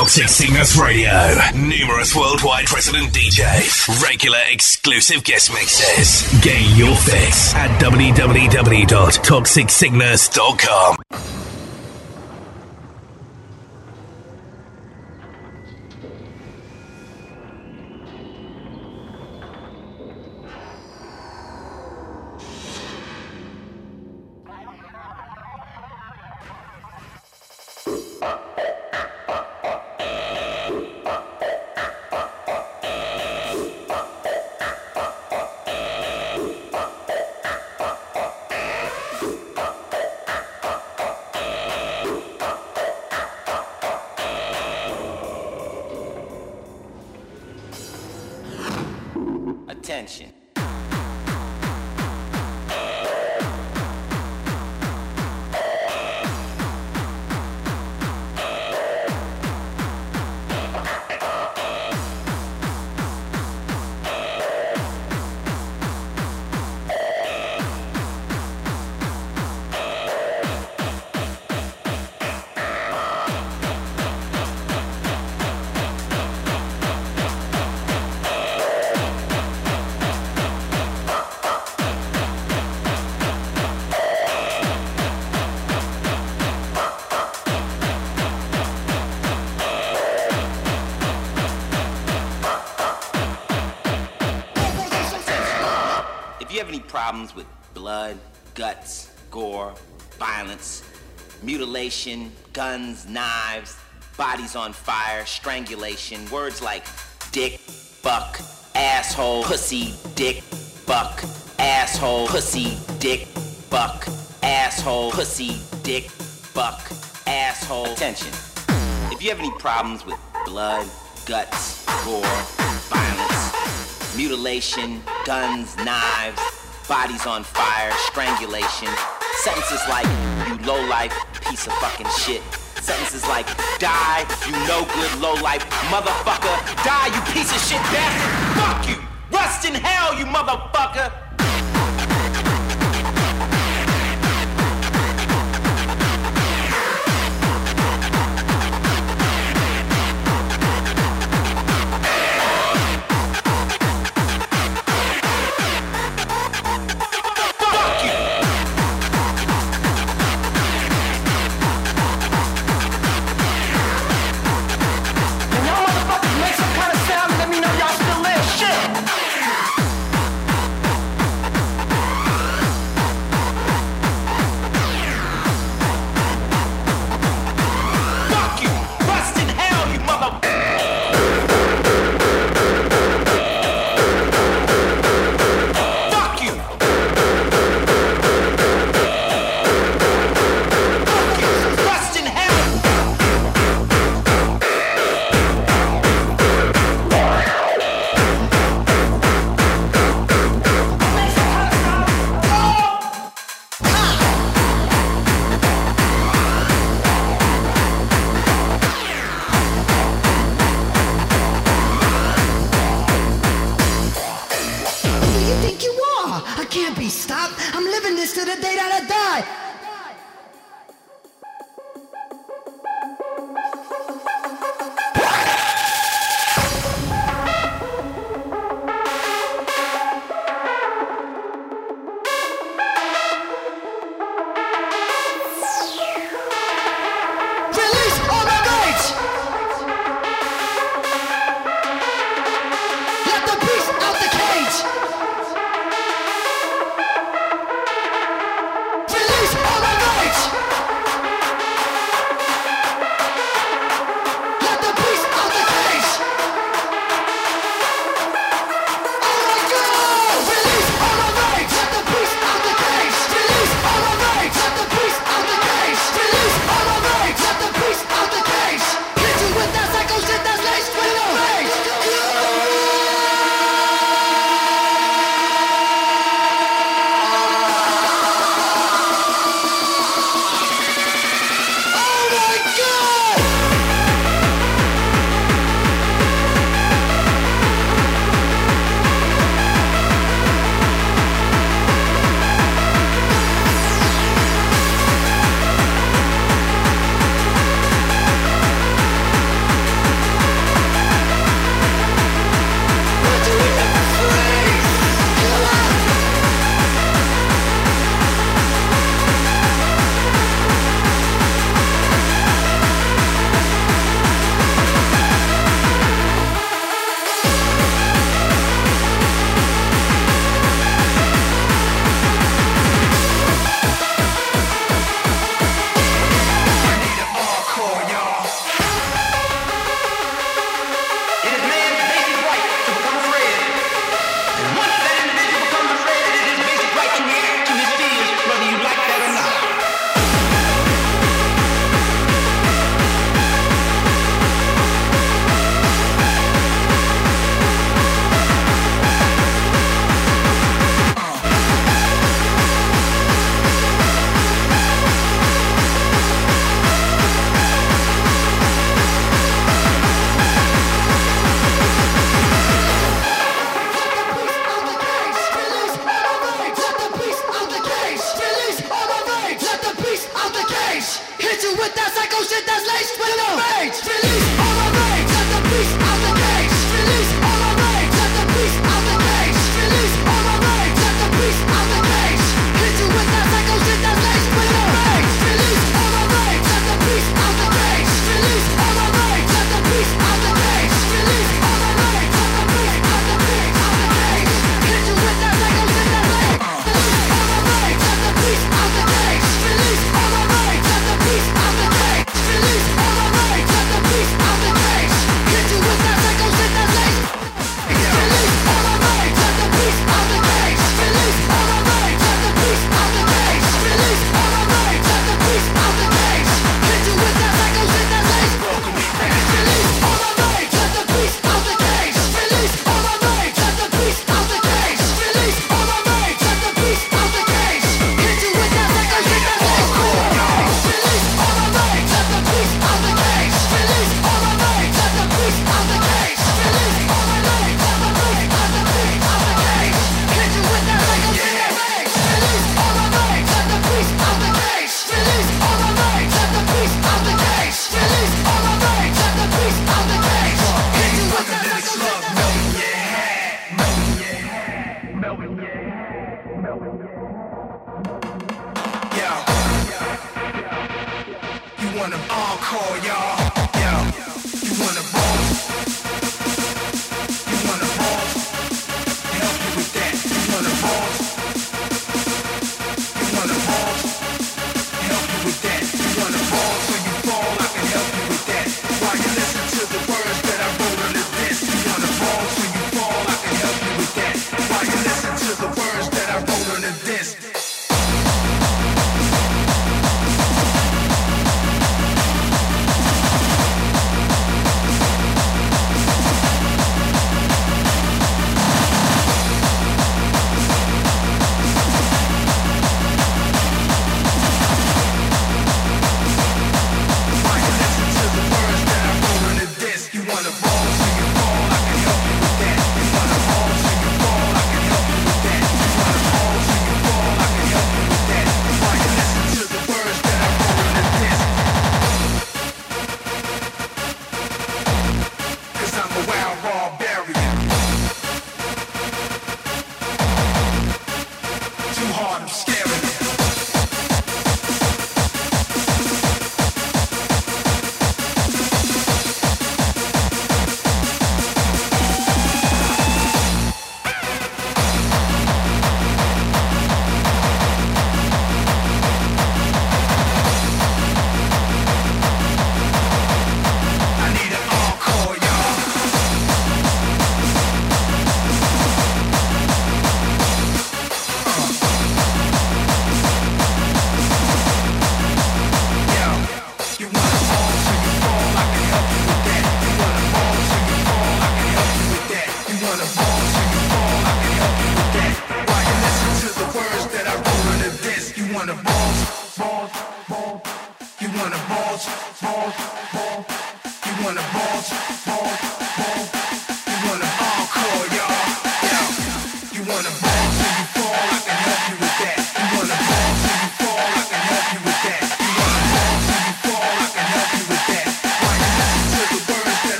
Toxic Sickness Radio. Numerous worldwide resident DJs. Regular exclusive guest mixes. Get your fix at www.toxicsickness.com. Attention. Problems with blood, guts, gore, violence, mutilation, guns, knives, bodies on fire, strangulation, words like dick, fuck, asshole, pussy, dick, fuck, asshole, pussy, dick, fuck, asshole, pussy, dick, fuck, asshole. Attention. If you have any problems with blood, guts, gore, violence, mutilation, guns, knives, bodies on fire, strangulation, sentences like, you low-life piece of fucking shit. Sentences like, die, you no-good low-life motherfucker. Die, you piece of shit bastard. Fuck you. Rust in hell, you motherfucker.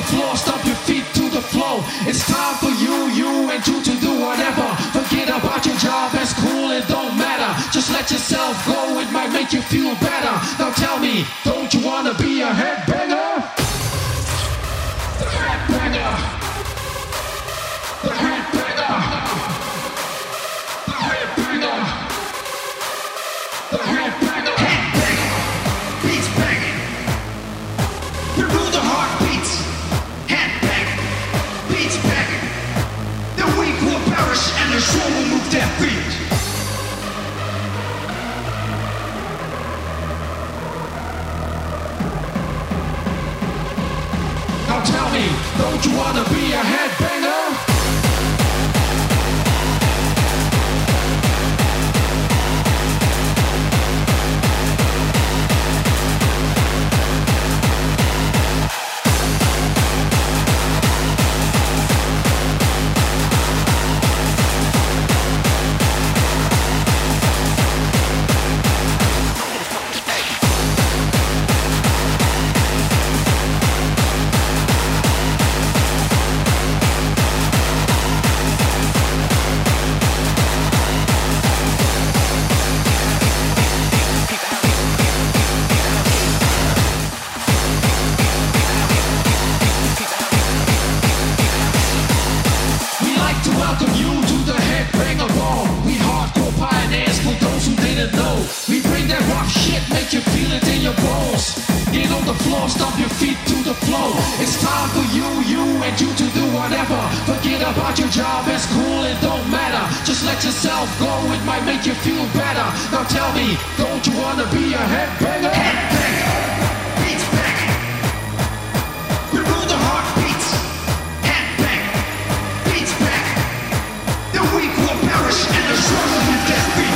floor, stomp your feet to the floor. It's time for you and you to do whatever. Forget about your job, it's cool, it don't matter. Just let yourself go, it might make you feel better. Now tell me, don't you wanna be a headbanger? The headbanger. The headbanger. The headbanger. The headbanger. Headbanger. Beats banging. We rule the heartbeats. Headbanger. Beats banging. The weak will perish and the strong will move their feet. Now tell me, don't you wanna be a headbanger? Stomp your feet to the floor. It's time for you and you to do whatever. Forget about your job, it's cool, it don't matter. Just let yourself go, it might make you feel better. Now tell me, don't you wanna be a headbanger? Headbanger, beats banging. We rule the heartbeats. Headbanger, beats banging. The weak will perish and the strong will lift their feet.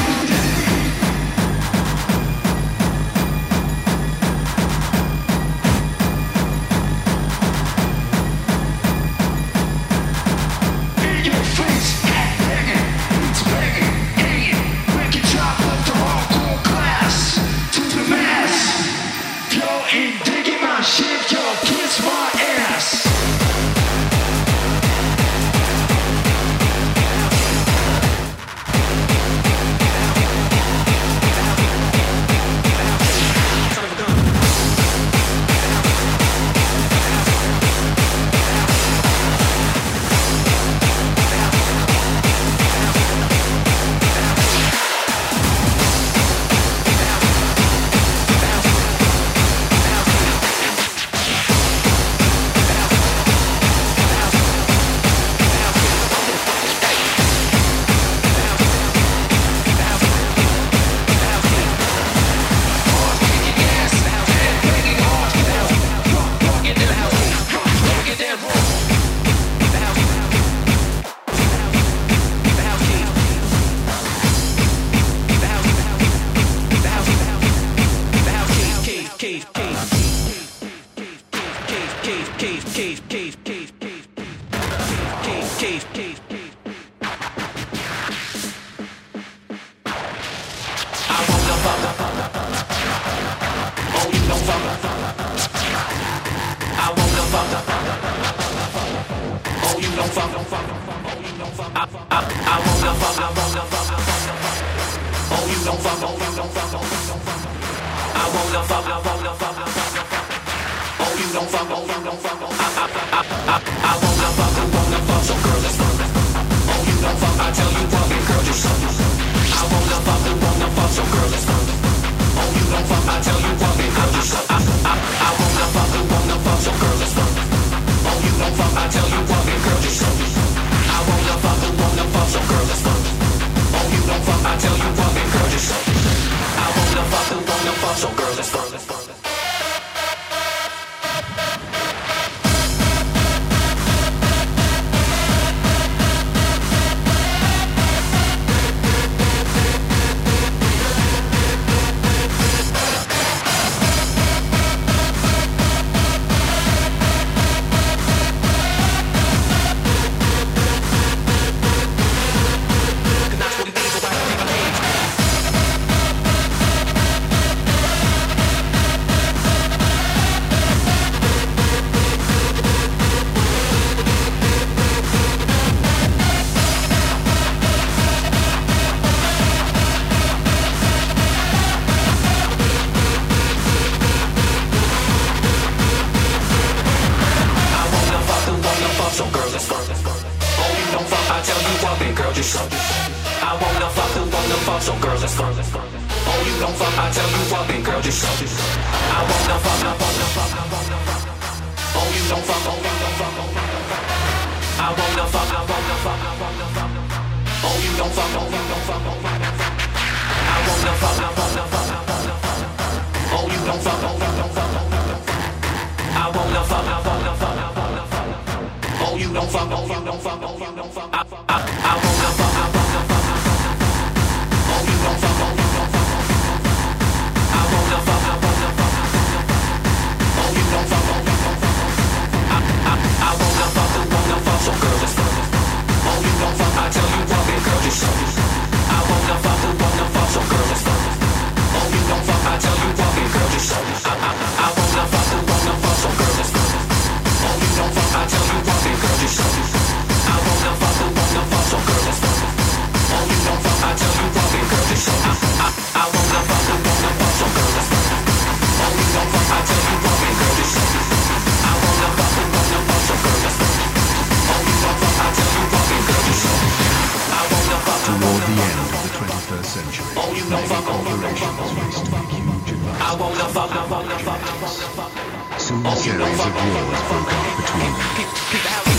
fuck, so girl, let's fuck. Oh, you don't fuck, I tell you what, then girl, just suck. I wanna fuck, who wanna fuck, so girl, let's fuck. Oh, you don't fuck, I tell you what, then girl, just suck. I wanna fuck, I wanna fuck, I wanna fuck. Oh, you don't fuck, oh, you don't fuck, oh, I wanna fuck, I wanna fuck, I wanna fuck. Oh, you don't fuck, oh, you don't fuck, oh, I wanna fuck, I wanna fuck, I wanna fuck. Oh, you don't fuck, oh, you don't fuck, oh, I wanna fuck, I wanna fuck, I wanna fuck. Oh, you don't fuck, oh, you don't fuck, oh, you don't fuck. I wanna fuck, I wanna fuck, I wanna fuck. Oh, you don't fuck, oh, you don't fuck, oh, I wanna fuck, I wanna fuck, I wanna fuck. Oh, you don't fuck, oh, you don't fuck, I wanna fuck, who wanna fuck, so girl, let's fuck. Oh, you don't fuck, I tell you what, then girl, just suck. I wanna fuck, who wanna fuck, so girl, let's fuck. Oh, you don't fuck, I tell you what, then girl, just suck. I wanna fuck, who wanna fuck, so girl, let's fuck. Oh, you don't fuck, I tell you what, then girl, just suck. I wanna fuck, who wanna fuck, so girl, let's fuck. Oh, you don't fuck, I tell you what, then girl, just suck. I wanna fuck, who wanna fuck, so girl, let's fuck. Oh, you don't fuck, I tell you what, then girl, just suck. I wanna fuck, who wanna fuck, so girl, let's fuck. Oh, you don't fuck, I tell you what, then girl, just suck. I wanna fuck. Toward the end of the 21st century, oh, you don't fuck, corporations raced to make huge advances. I wanna fuck, I wanna fuck, I wanna fuck. Soon a series of wars broke out between them.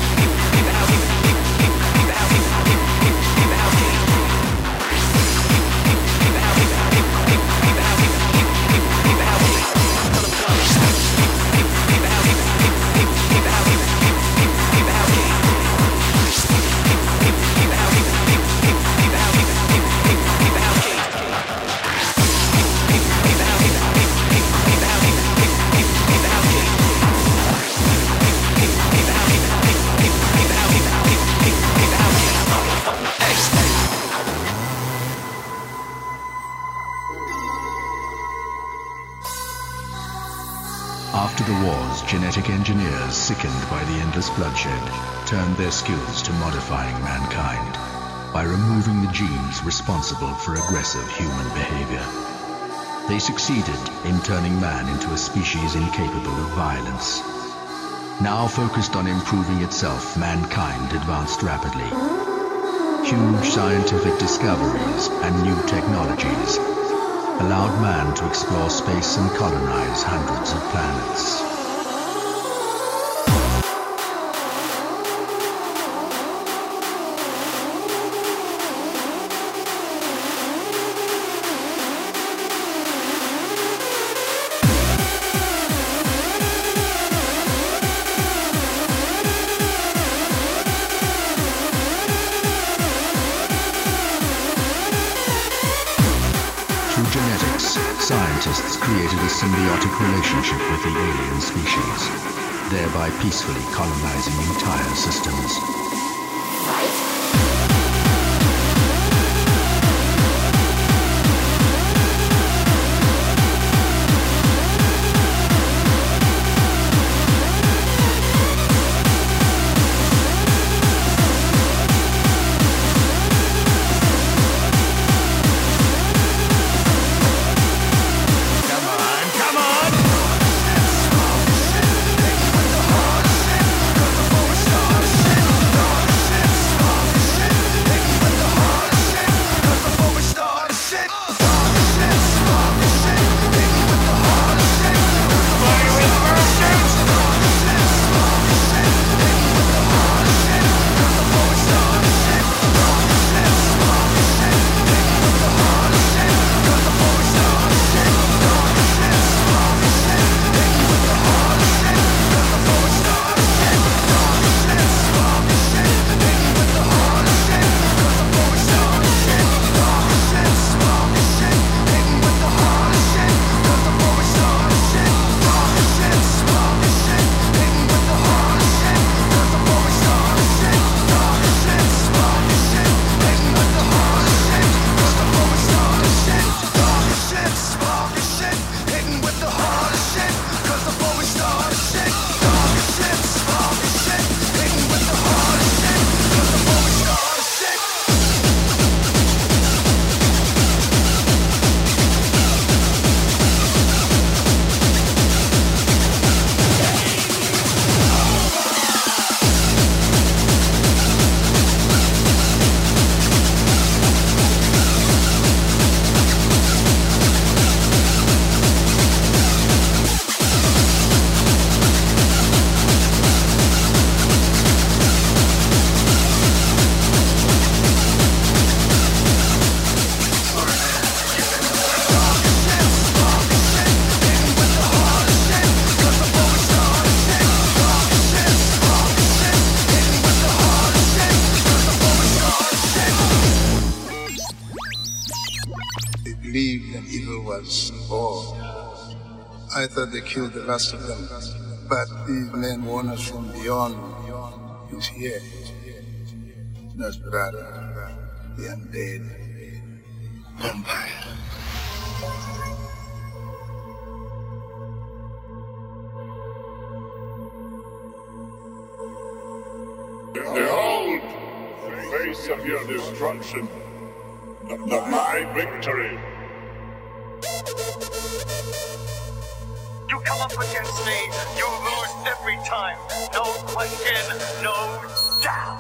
After the wars, genetic engineers, sickened by the endless bloodshed, turned their skills to modifying mankind by removing the genes responsible for aggressive human behavior. They succeeded in turning man into a species incapable of violence. Now focused on improving itself, mankind advanced rapidly. Huge scientific discoveries and new technologies allowed man to explore space and colonize hundreds of planets. Scientists created a symbiotic relationship with the alien species, thereby peacefully colonizing entire systems. Come on. and evil was all. I thought they killed the last of them, but these men warn us from beyond. He's here. Nosferatu, the undead vampire. Behold, the face of your destruction, my victory. You come up against me, you lose every time. No question, no doubt.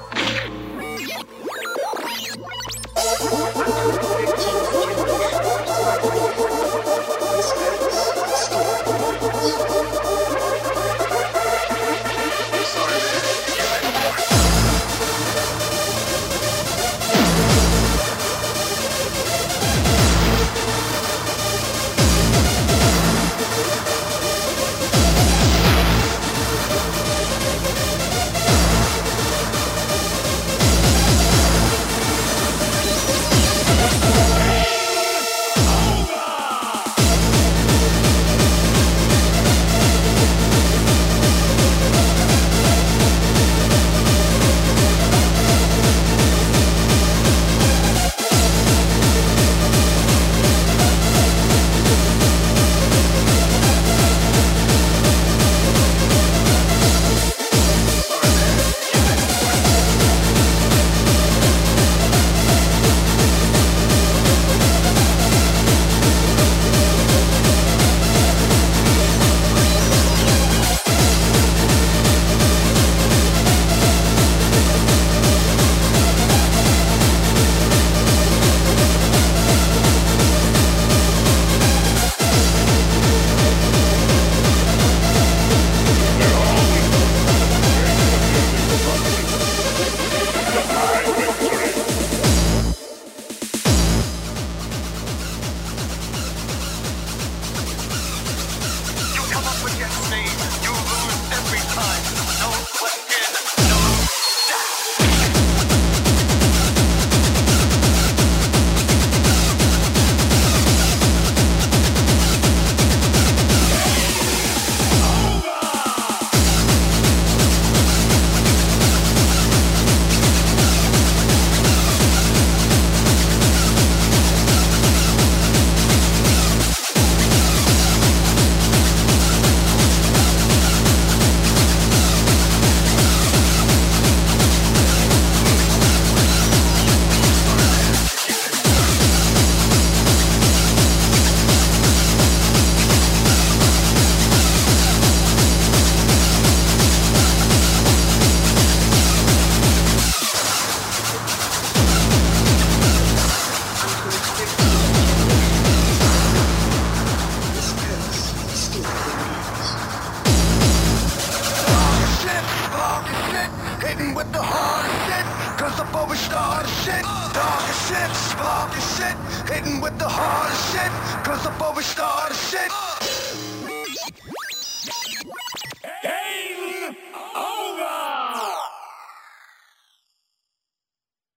Hitting with the hardest shit, cause before we start shit,